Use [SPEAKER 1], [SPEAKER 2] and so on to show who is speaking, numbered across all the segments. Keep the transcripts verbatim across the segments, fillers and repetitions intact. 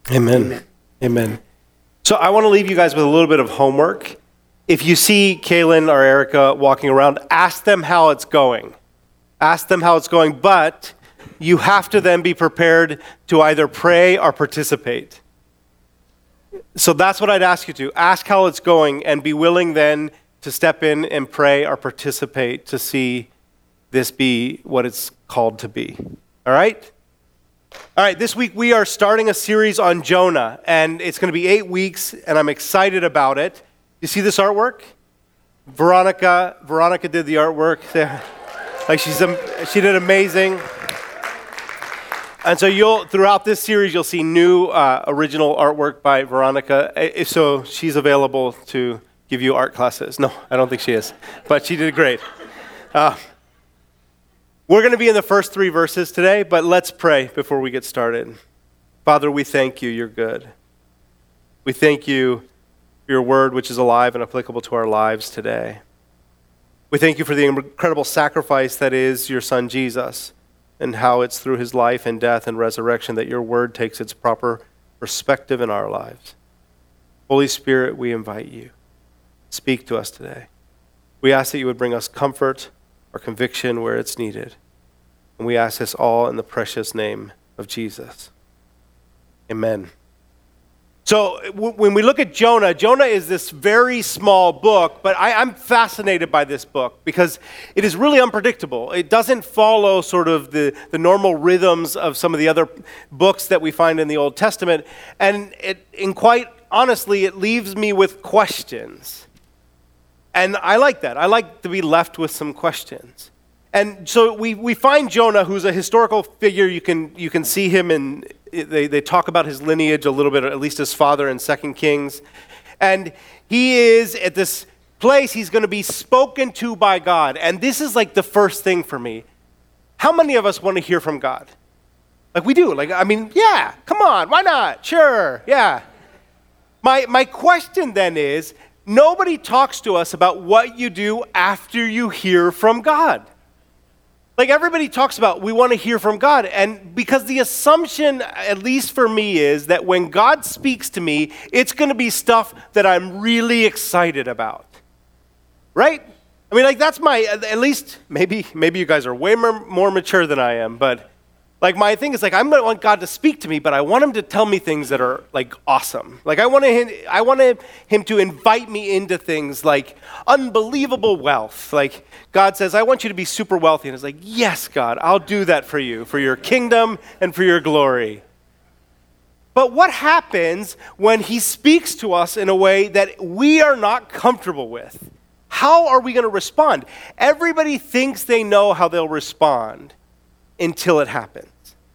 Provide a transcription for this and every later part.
[SPEAKER 1] Amen. Amen. Amen. So I want to leave you guys with a little bit of homework. If you see Kaylin or Erica walking around, ask them how it's going. Ask them how it's going, but you have to then be prepared to either pray or participate. So that's what I'd ask you to. Ask how it's going and be willing then to step in and pray or participate to see this be what it's called to be. All right? All right, this week we are starting a series on Jonah, and it's going to be eight weeks, and I'm excited about it. You see this artwork? Veronica, Veronica did the artwork. Like she's, she did amazing. And so you'll, throughout this series, you'll see new uh, original artwork by Veronica. So she's available to give you art classes. No, I don't think she is, but she did great. Uh, we're going to be in the first three verses today, but let's pray before we get started. Father, we thank you. You're good. We thank you for your word, which is alive and applicable to our lives today. We thank you for the incredible sacrifice that is your son Jesus, and how it's through his life and death and resurrection that your word takes its proper perspective in our lives. Holy Spirit, we invite you. Speak to us today. We ask that you would bring us comfort or conviction where it's needed. And we ask this all in the precious name of Jesus. Amen. So w- when we look at Jonah, Jonah is this very small book, but I, I'm fascinated by this book because it is really unpredictable. It doesn't follow sort of the, the normal rhythms of some of the other books that we find in the Old Testament. And it, and quite honestly, it leaves me with questions. And I like that. I like to be left with some questions. And so we, we find Jonah, who's a historical figure. You can you can see him in, they, they talk about his lineage a little bit, or at least his father in Second Kings. And he is at this place, he's going to be spoken to by God. And this is like the first thing for me. How many of us want to hear from God? Like we do. Like, I mean, yeah, come on, why not? Sure, yeah. My my question then is, nobody talks to us about what you do after you hear from God. Like everybody talks about, we want to hear from God. And because the assumption, at least for me, is that when God speaks to me, it's going to be stuff that I'm really excited about. Right? I mean, like that's my, at least, maybe maybe you guys are way more, more mature than I am, but like my thing is like, I'm going to want God to speak to me, but I want him to tell me things that are like awesome. Like I want him, I want him to invite me into things like unbelievable wealth. Like God says, I want you to be super wealthy. And it's like, yes, God, I'll do that for you, for your kingdom and for your glory. But what happens when he speaks to us in a way that we are not comfortable with? How are we going to respond? Everybody thinks they know how they'll respond until it happens.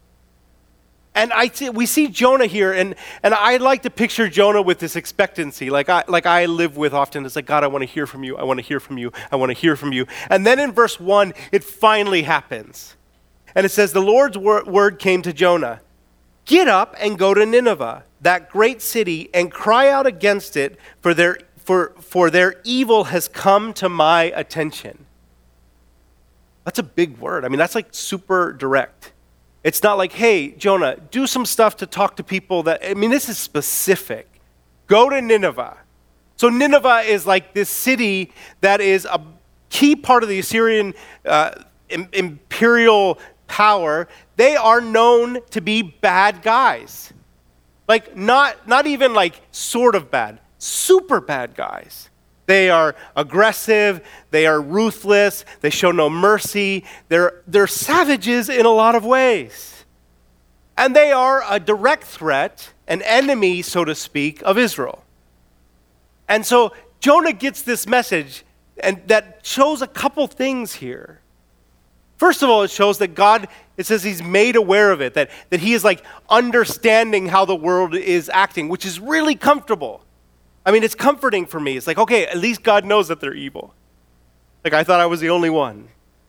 [SPEAKER 1] And I see, we see Jonah here, and, and I like to picture Jonah with this expectancy, like I, like I live with often. It's like, God, I want to hear from you. I want to hear from you. I want to hear from you. And then in verse one, it finally happens. And it says, the Lord's wor- word came to Jonah. Get up and go to Nineveh, that great city, and cry out against it, for their, for, for their evil has come to my attention. That's a big word. I mean, that's like super direct. It's not like, hey, Jonah, do some stuff to talk to people that, I mean, this is specific. Go to Nineveh. So Nineveh is like this city that is a key part of the Assyrian uh, im- imperial power. They are known to be bad guys. Like not, not even like sort of bad, super bad guys. They are aggressive, they are ruthless, they show no mercy, they're, they're savages in a lot of ways. And they are a direct threat, an enemy, so to speak, of Israel. And so Jonah gets this message and that shows a couple things here. First of all, it shows that God, it says he's made aware of it, that, that he is like understanding how the world is acting, which is really comfortable. I mean, it's comforting for me. It's like, okay, at least God knows that they're evil. Like, I thought I was the only one.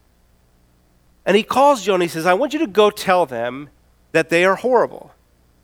[SPEAKER 1] And he calls Jonah, he says, I want you to go tell them that they are horrible.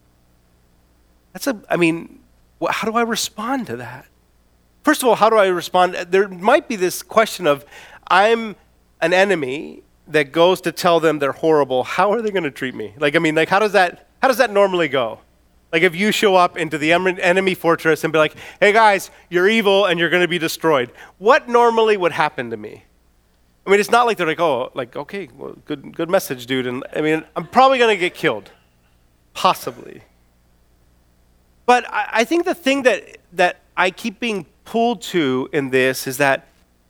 [SPEAKER 1] That's a, I mean, how do I respond to that? First of all, how do I respond? There might be this question of, I'm an enemy that goes to tell them they're horrible. How are they going to treat me? Like, I mean, like, how does that, how does that normally go? Like if you show up into the em- enemy fortress and be like, hey guys, you're evil and you're going to be destroyed. What normally would happen to me? I mean, it's not like they're like, oh, like, okay, well, good good message, dude. And I mean, I'm probably going to get killed. Possibly. But I, I think the thing that, that I keep being pulled to in this is that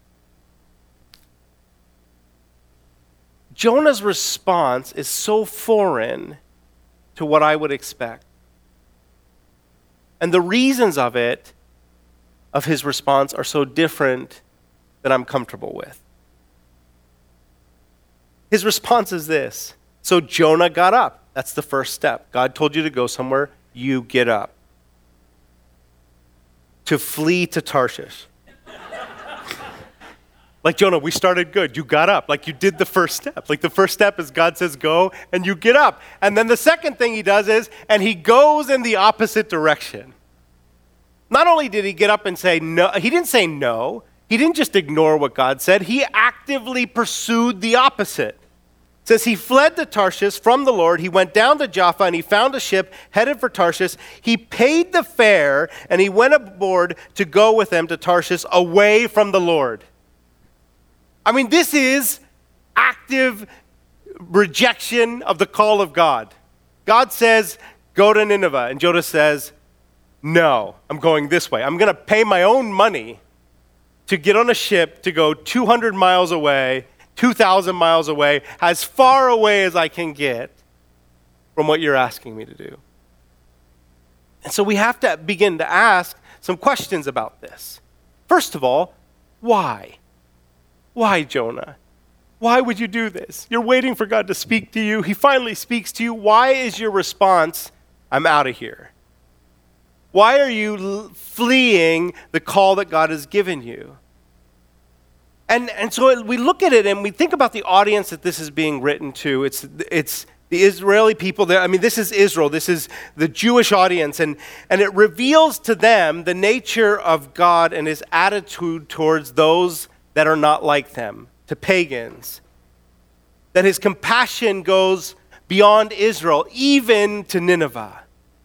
[SPEAKER 1] Jonah's response is so foreign to what I would expect. And the reasons of it, of his response, are so different than I'm comfortable with. His response is this. So Jonah got up. That's the first step. God told you to go somewhere, you get up. To flee to Tarshish. Like Jonah, we started good. You got up. Like you did the first step. Like the first step is God says go and you get up. And then the second thing he does is, and he goes in the opposite direction. Not only did he get up and say no, he didn't say no. He didn't just ignore what God said. He actively pursued the opposite. It says he fled to Tarshish from the Lord. He went down to Jaffa and he found a ship headed for Tarshish. He paid the fare and he went aboard to go with them to Tarshish away from the Lord. I mean, this is active rejection of the call of God. God says, go to Nineveh. And Jonah says, no, I'm going this way. I'm going to pay my own money to get on a ship to go two hundred miles away, two thousand miles away, as far away as I can get from what you're asking me to do. And so we have to begin to ask some questions about this. First of all, why? Why, Jonah? Why would you do this? You're waiting for God to speak to you. He finally speaks to you. Why is your response, I'm out of here? Why are you l- fleeing the call that God has given you? And, and so we look at it and we think about the audience that this is being written to. It's, it's the Israeli people. There. I mean, this is Israel. This is the Jewish audience. And, and it reveals to them the nature of God and his attitude towards those that are not like them, to pagans. That his compassion goes beyond Israel, even to Nineveh.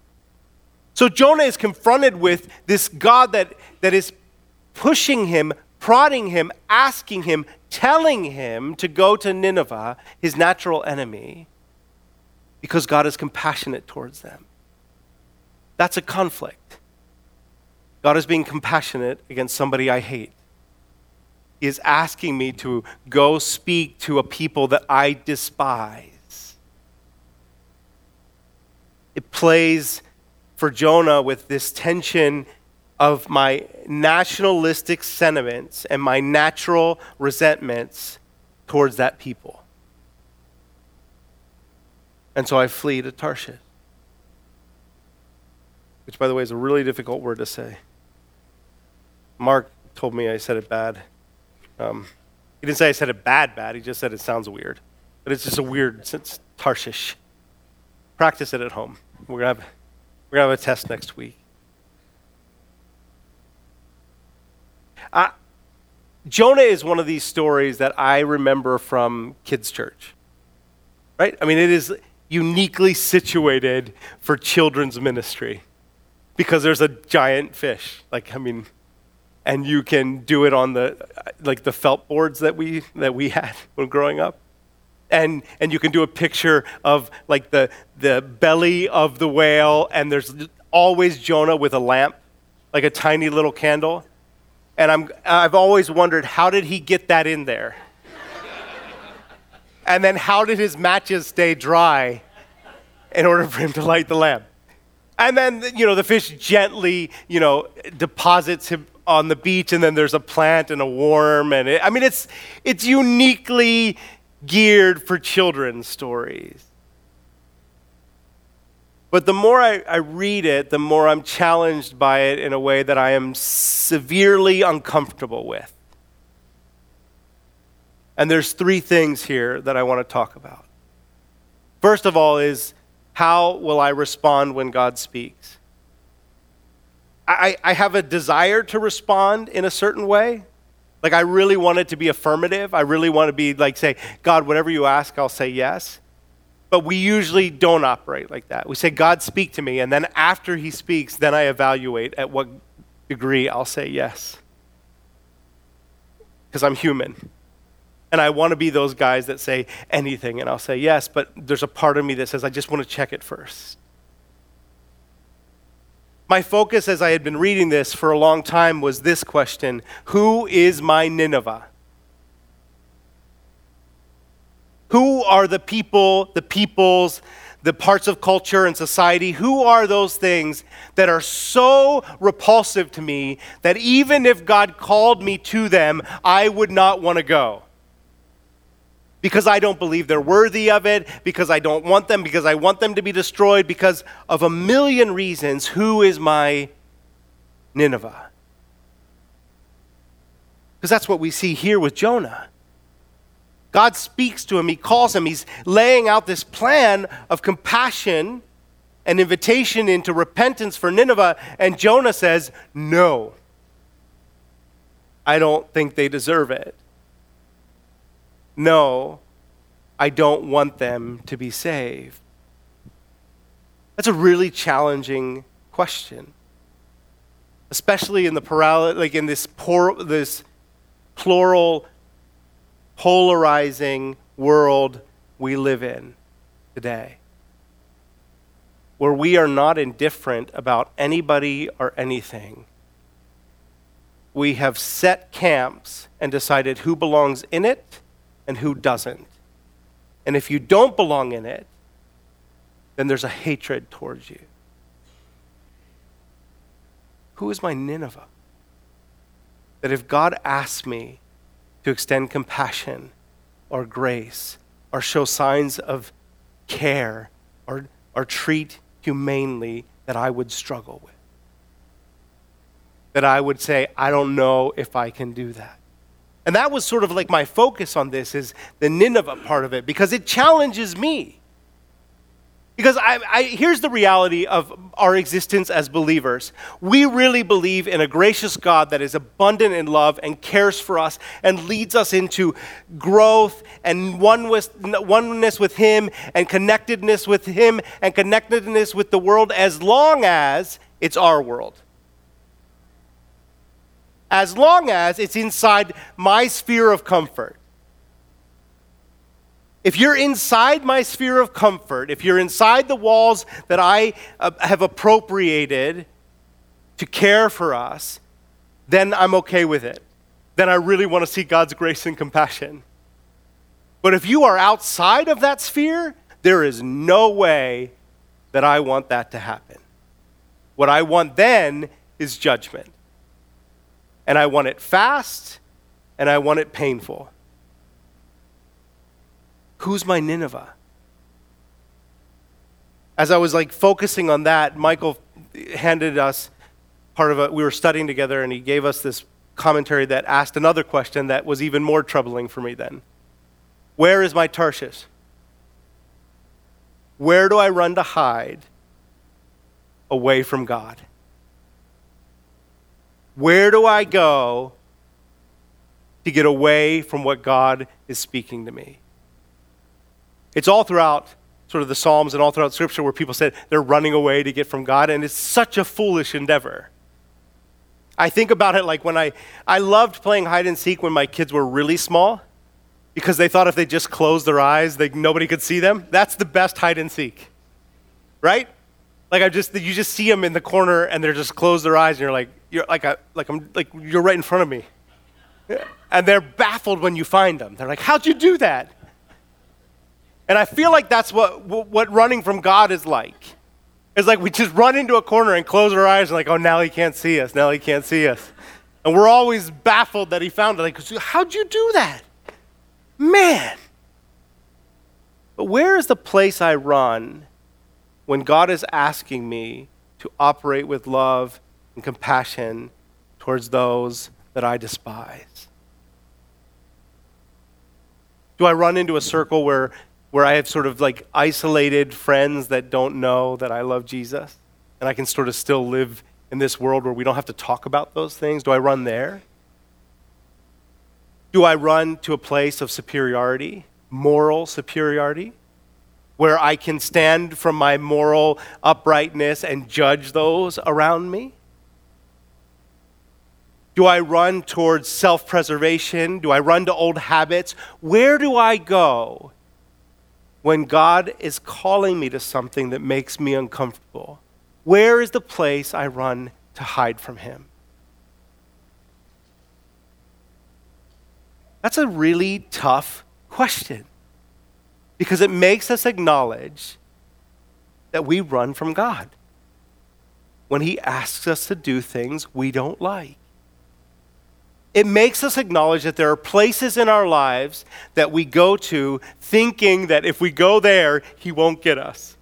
[SPEAKER 1] So Jonah is confronted with this God that, that is pushing him, prodding him, asking him, telling him to go to Nineveh, his natural enemy, because God is compassionate towards them. That's a conflict. God is being compassionate against somebody I hate. He is asking me to go speak to a people that I despise. It plays for Jonah with this tension of my nationalistic sentiments and my natural resentments towards that people. And so I flee to Tarshish, which, by the way, is a really difficult word to say. Mark told me I said it bad. Um, he didn't say I said it bad, bad. He just said it sounds weird. But it's just a weird, it's Tarshish. Practice it at home. We're going to have we're gonna have a test next week. Uh, Jonah is one of these stories that I remember from kids' church. Right? I mean, it is uniquely situated for children's ministry because there's a giant fish. Like, I mean, and you can do it on the, like the felt boards that we that we had when growing up. And and you can do a picture of like the the belly of the whale, and there's always Jonah with a lamp, like a tiny little candle. And I'm I've always wondered, how did he get that in there? And then how did his matches stay dry in order for him to light the lamp? And then, you know, the fish gently, you know, deposits him on the beach, and then there's a plant and a worm. And it, I mean, it's it's uniquely geared for children's stories. But the more I, I read it, the more I'm challenged by it in a way that I am severely uncomfortable with. And there's three things here that I want to talk about. First of all is, how will I respond when God speaks? I, I have a desire to respond in a certain way. Like, I really want it to be affirmative. I really want to be like, say, God, whatever you ask, I'll say yes. But we usually don't operate like that. We say, God, speak to me. And then after he speaks, then I evaluate at what degree I'll say yes. Because I'm human. And I want to be those guys that say anything, and I'll say yes, but there's a part of me that says, I just want to check it first. My focus as I had been reading this for a long time was this question: who is my Nineveh? Who are the people, the peoples, the parts of culture and society? Who are those things that are so repulsive to me that even if God called me to them, I would not want to go? Because I don't believe they're worthy of it, because I don't want them, because I want them to be destroyed, because of a million reasons. Who is my Nineveh? Because that's what we see here with Jonah. God speaks to him, he calls him, he's laying out this plan of compassion and invitation into repentance for Nineveh, and Jonah says, no, I don't think they deserve it. No, I don't want them to be saved. That's a really challenging question, especially in the plural, like in this por- this plural, polarizing world we live in today, where we are not indifferent about anybody or anything. We have set camps and decided who belongs in it and who doesn't. And if you don't belong in it, then there's a hatred towards you. Who is my Nineveh? That if God asks me to extend compassion or grace or show signs of care or, or treat humanely, that I would struggle with. That I would say, I don't know if I can do that. And that was sort of like my focus on this, is the Nineveh part of it, because it challenges me. Because I, I, here's the reality of our existence as believers. We really believe in a gracious God that is abundant in love and cares for us and leads us into growth and oneness, oneness with him and connectedness with him and connectedness with the world, as long as it's our world. As long as it's inside my sphere of comfort. If you're inside my sphere of comfort, if you're inside the walls that I uh, have appropriated to care for us, then I'm okay with it. Then I really want to see God's grace and compassion. But if you are outside of that sphere, there is no way that I want that to happen. What I want then is judgment. And I want it fast, and I want it painful. Who's my Nineveh? As I was like focusing on that, Michael handed us part of it. We were studying together, and he gave us this commentary that asked another question that was even more troubling for me then. Where is my Tarshish? Where do I run to hide away from God? Where do I go to get away from what God is speaking to me? It's all throughout sort of the Psalms and all throughout Scripture where people said they're running away to get from God, and it's such a foolish endeavor. I think about it like when I, I loved playing hide and seek when my kids were really small, because they thought if they just closed their eyes, they, nobody could see them. That's the best hide and seek, right? Like I just, you just see them in the corner and they're just close their eyes, and you're like, you're like, a, like I'm, like you're right in front of me, and they're baffled when you find them. They're like, "How'd you do that?" And I feel like that's what what running from God is like. It's like we just run into a corner and close our eyes and like, "Oh, now he can't see us. Now he can't see us," and we're always baffled that he found it. Like, how'd you do that, man? But where is the place I run when God is asking me to operate with love and compassion towards those that I despise? Do I run into a circle where, where I have sort of like isolated friends that don't know that I love Jesus, and I can sort of still live in this world where we don't have to talk about those things? Do I run there? Do I run to a place of superiority, moral superiority? where I can stand from my moral uprightness and judge those around me? Do I run towards self-preservation? Do I run to old habits? Where do I go when God is calling me to something that makes me uncomfortable? Where is the place I run to hide from him? That's a really tough question because it makes us acknowledge that we run from God when he asks us to do things we don't like. It makes us acknowledge that there are places in our lives that we go to thinking that if we go there, he won't get us.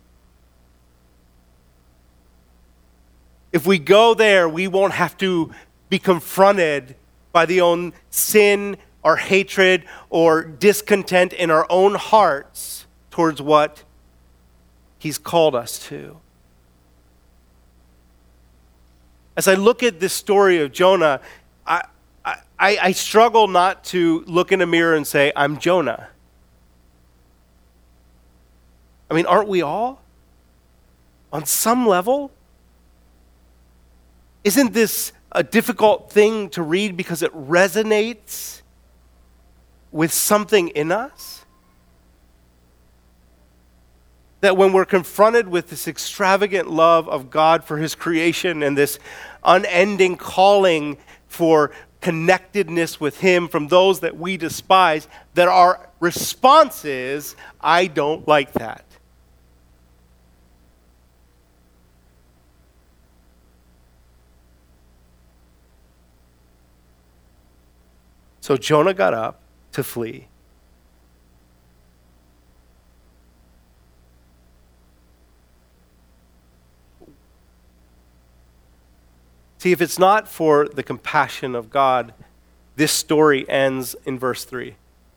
[SPEAKER 1] If we go there, we won't have to be confronted by the own sin or hatred or discontent in our own hearts towards what he's called us to. As I look at this story of Jonah, I, I, I struggle not to look in a mirror and say, I'm Jonah. I mean, aren't we all? On some level? Isn't this a difficult thing to read because it resonates with something in us? That when we're confronted with this extravagant love of God for his creation and this unending calling for connectedness with him from those that we despise, that our response is, I don't like that. So Jonah got up to flee. See, if it's not for the compassion of God, this story ends in verse three.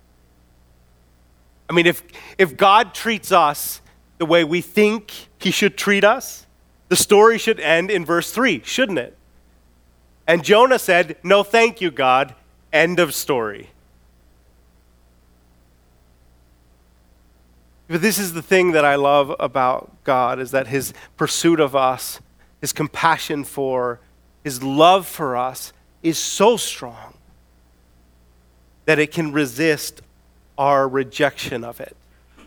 [SPEAKER 1] I mean, if, if God treats us the way we think he should treat us, the story should end in verse three, shouldn't it? And Jonah said, no, thank you, God. End of story. But this is the thing that I love about God, is that his pursuit of us, his compassion for, his love for us is so strong that it can resist our rejection of it.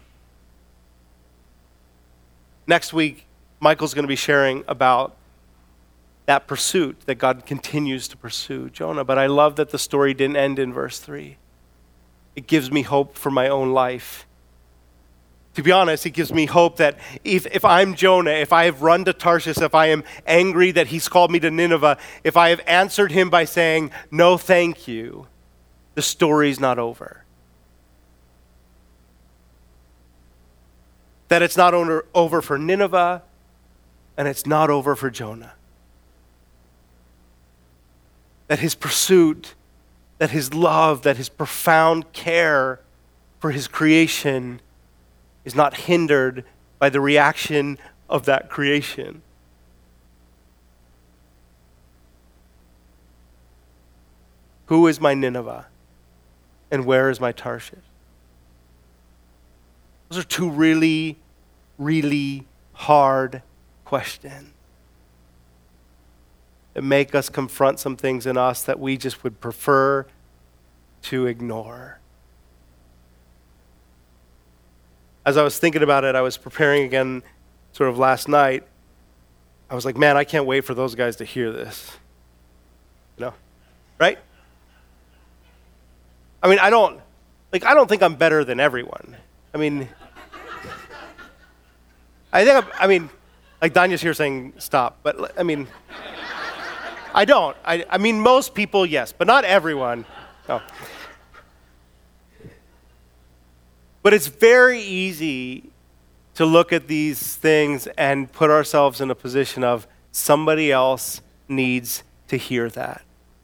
[SPEAKER 1] Next week, Michael's going to be sharing about that pursuit that God continues to pursue Jonah. But I love that the story didn't end in verse three. It gives me hope for my own life. To be honest, it gives me hope that if, if I'm Jonah, if I have run to Tarshish, if I am angry that he's called me to Nineveh, if I have answered him by saying, no, thank you, the story's not over. That it's not over, over for Nineveh, and it's not over for Jonah. That his pursuit, that his love, that his profound care for his creation is not hindered by the reaction of that creation. Who is my Nineveh? And where is my Tarshish? Those are two really, really hard questions that make us confront some things in us that we just would prefer to ignore. As I was thinking about it, I was preparing again sort of last night. I was like, man, I can't wait for those guys to hear this. You know? Right? I mean, I don't, like, I don't think I'm better than everyone. I mean, I think, I'm, I mean, like Danya's here saying stop, but I mean, I don't. I, I mean, most people, yes, but not everyone. No. But it's very easy to look at these things and put ourselves in a position of somebody else needs to hear that.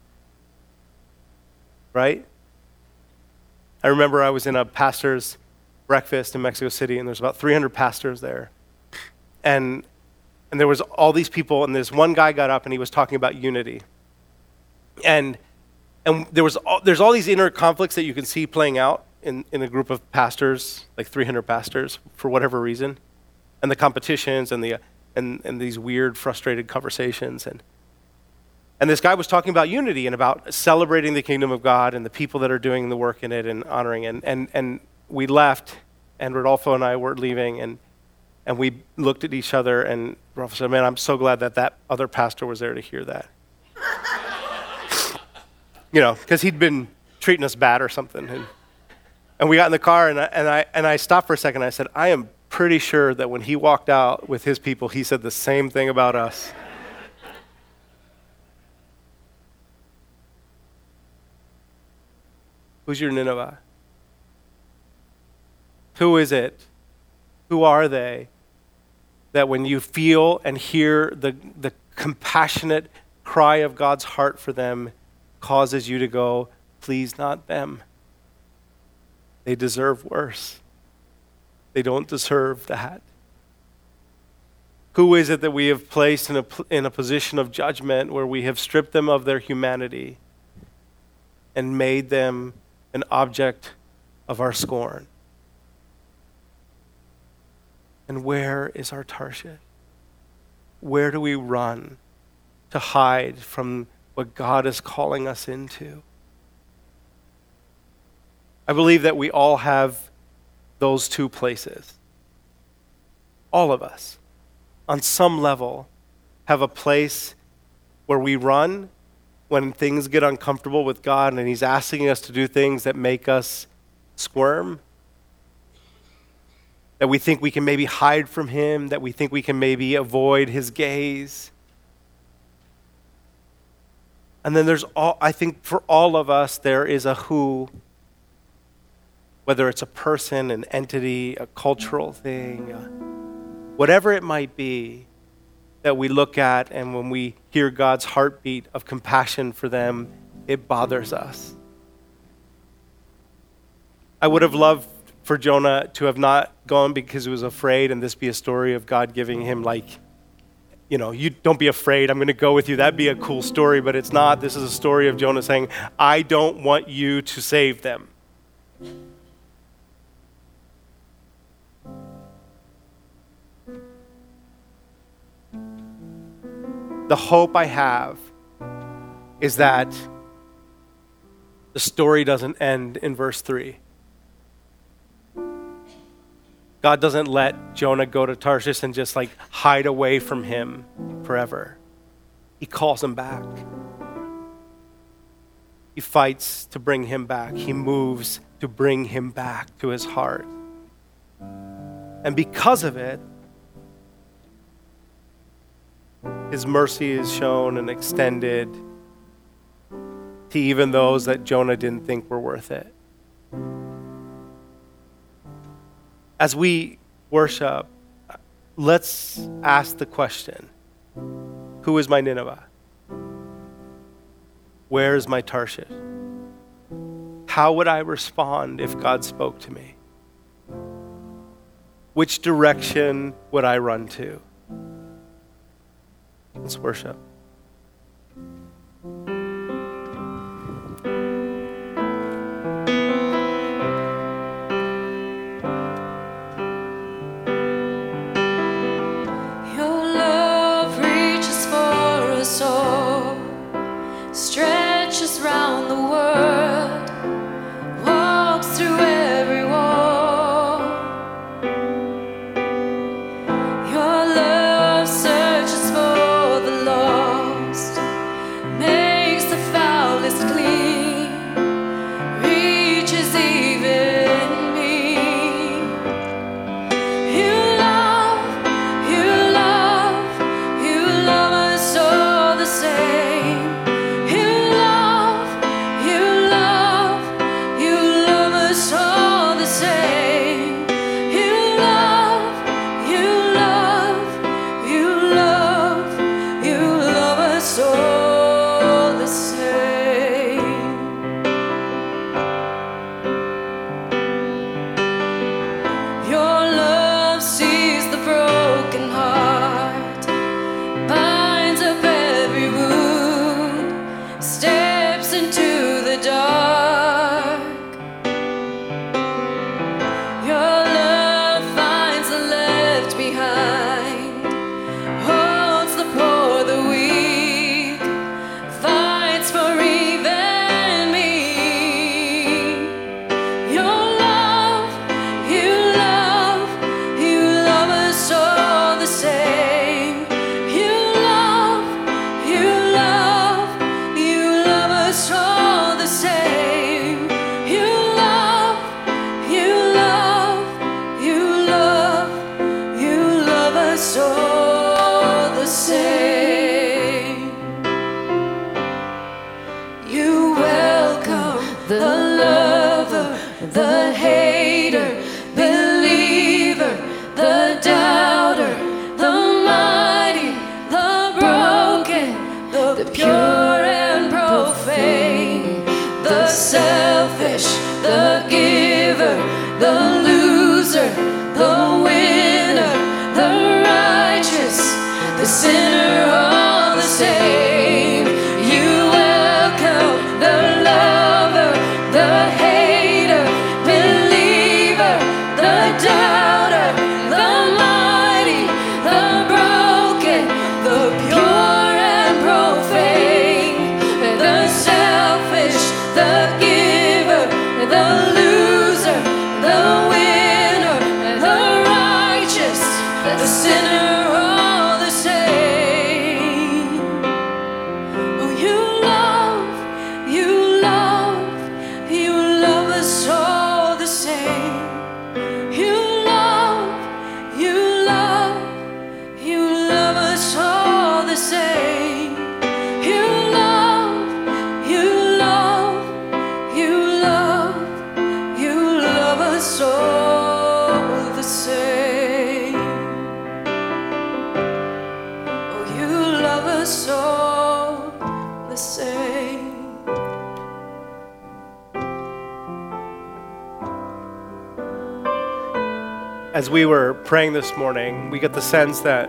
[SPEAKER 1] Right? I remember I was in a pastor's breakfast in Mexico City, and there's about three hundred pastors there. And and there was all these people, and this one guy got up and he was talking about unity. And and there was all, there's all these inner conflicts that you can see playing out in, in a group of pastors, like three hundred pastors, for whatever reason, and the competitions and the and, and these weird, frustrated conversations. And and this guy was talking about unity and about celebrating the kingdom of God and the people that are doing the work in it and honoring. And and and we left, and Rodolfo and I were leaving, and and we looked at each other, and Rodolfo said, "Man, I'm so glad that that other pastor was there to hear that." You know, because he'd been treating us bad or something. And, and we got in the car, and I, and I and I stopped for a second. And I said, I am pretty sure that when he walked out with his people, he said the same thing about us. Who's your Nineveh? Who is it? Who are they that when you feel and hear the, the compassionate cry of God's heart for them causes you to go, please not them. They deserve worse. They don't deserve that. Who is it that we have placed in a, in a position of judgment where we have stripped them of their humanity and made them an object of our scorn? And where is our Tarshish? Where do we run to hide from what God is calling us into? I believe that we all have those two places. All of us, on some level, have a place where we run when things get uncomfortable with God and He's asking us to do things that make us squirm, that we think we can maybe hide from Him, that we think we can maybe avoid His gaze. And then there's all, I think for all of us, there is a who, whether it's a person, an entity, a cultural thing, uh, whatever it might be that we look at, and when we hear God's heartbeat of compassion for them, it bothers us. I would have loved for Jonah to have not gone because he was afraid, and this be a story of God giving him like, you know, you don't be afraid, I'm going to go with you. That'd be a cool story, but it's not. This is a story of Jonah saying, I don't want you to save them. The hope I have is that the story doesn't end in verse three. God doesn't let Jonah go to Tarshish and just like hide away from him forever. He calls him back. He fights to bring him back. He moves to bring him back to his heart. And because of it, His mercy is shown and extended to even those that Jonah didn't think were worth it. As we worship, let's ask the question, who is my Nineveh? Where is my Tarshish? How would I respond if God spoke to me? Which direction would I run to? Let's worship.
[SPEAKER 2] Stretches round the world, walks through every wall. Your love searches for the lost. the pure and profane, the selfish, the giver, the loser, the winner, the righteous, the sinner, all the same. You welcome the lover, the hater, believer, the doubter, the mighty, the broken, the pure and profane, the selfish, the giver, the loser, the winner, the righteous, the sinner, all the same. Oh, you love, you love, you love us all the same. You love, you love, you love us all the same. You love, you love, you love, you love us all the same. Oh, you love us all the same.
[SPEAKER 1] As we were praying this morning, we get the sense that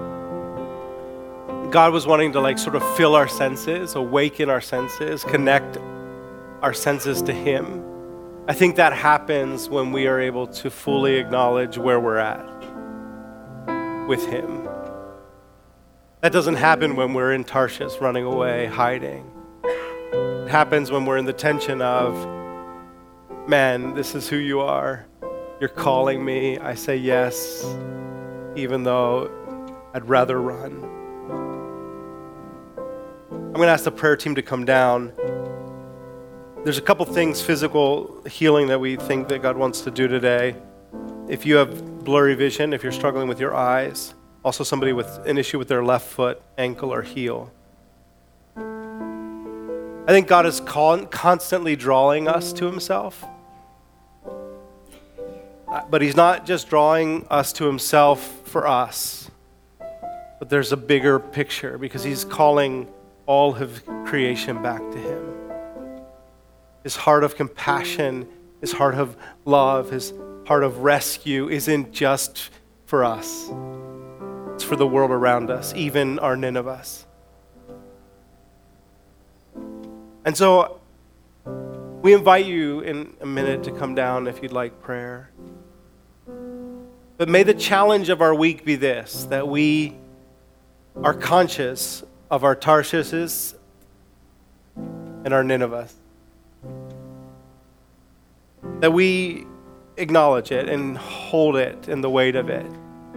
[SPEAKER 1] God was wanting to like sort of fill our senses, awaken our senses, connect our senses to Him. I think that happens when we are able to fully acknowledge where we're at with Him. That doesn't happen when we're in Tarshish, running away, hiding. It happens when we're in the tension of, man, this is who you are. You're calling me. I say yes, even though I'd rather run. I'm going to ask the prayer team to come down. There's a couple things, physical healing, that we think that God wants to do today. If you have blurry vision, if you're struggling with your eyes, also somebody with an issue with their left foot, ankle, or heel. I think God is con- constantly drawing us to Himself. But He's not just drawing us to Himself for us, but there's a bigger picture because He's calling all of creation back to Him. His heart of compassion, His heart of love, His heart of rescue isn't just for us. It's for the world around us, even our Ninevehs. And so we invite you in a minute to come down if you'd like prayer. But may the challenge of our week be this, that we are conscious of our Tarshishes and our Ninevehs. That we acknowledge it and hold it in the weight of it.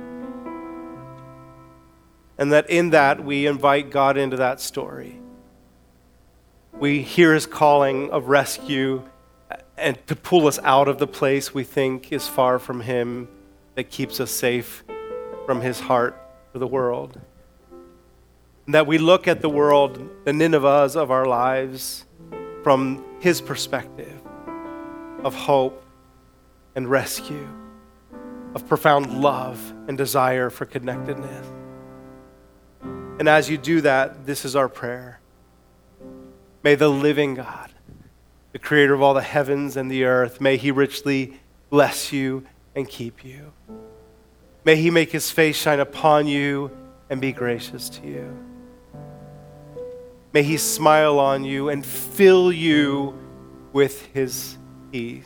[SPEAKER 1] And that in that we invite God into that story. We hear His calling of rescue and to pull us out of the place we think is far from Him, that keeps us safe from His heart for the world. And that we look at the world, the Ninevehs of our lives, from His perspective of hope and rescue, of profound love and desire for connectedness. And as you do that, this is our prayer. May the living God, the creator of all the heavens and the earth, may He richly bless you and keep you. May He make His face shine upon you and be gracious to you. May He smile on you and fill you with His peace.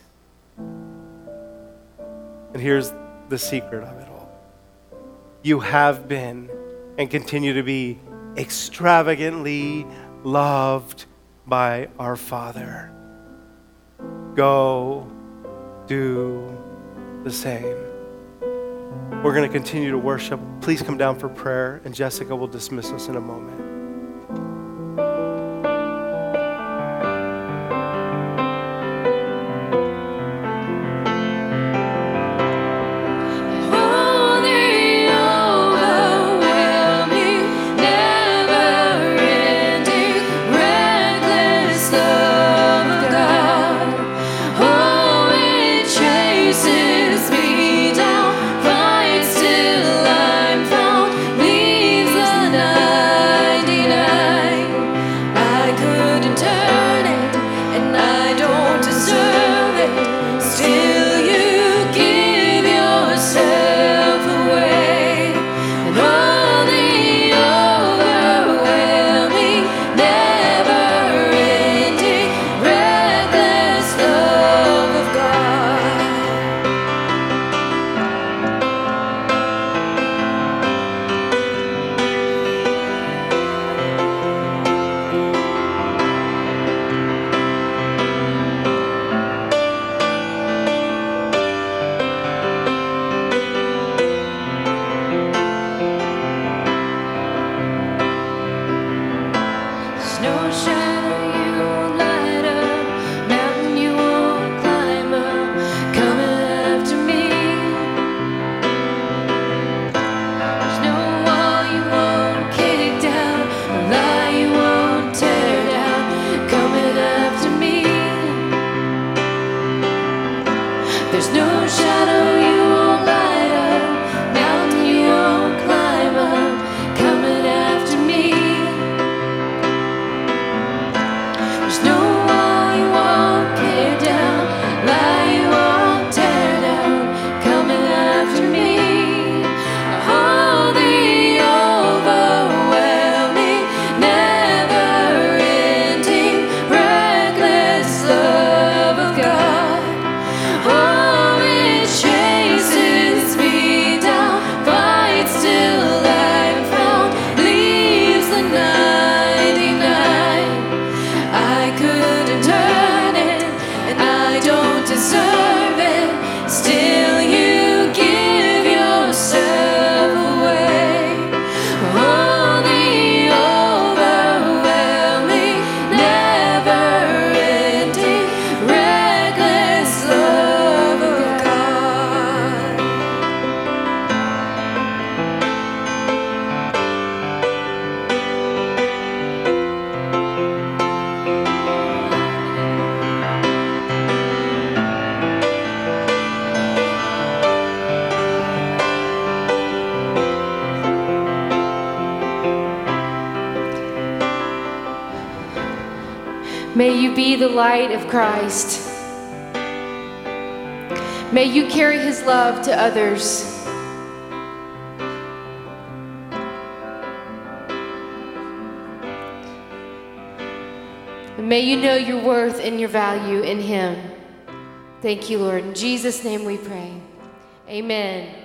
[SPEAKER 1] And here's the secret of it all. You have been and continue to be extravagantly loved by our Father. Go do the same. We're going to continue to worship. Please come down for prayer, and Jessica will dismiss us in a moment.
[SPEAKER 2] Leaves the night no shadow you won't light up, mountain you won't climb up, coming after me. There's no wall you won't kick down, no lie you won't tear down, coming after me. There's no shadow you won't light up, mountain you won't climb up, coming after me. There's no wall you won't kick down, lie you won't tear down, coming after me. Oh, the overwhelming, never-ending, reckless love of God. Oh, it chases me down, fights till I'm found, leaves the ninety-nine. I couldn't earn it, and I don't deserve it. Still, you give yourself away. Oh, the overwhelming, never-ending, reckless love of God. May you be the light of Christ. May you carry his love to others. And may you know your worth and your value in him. Thank you, Lord. In Jesus' name we pray. Amen.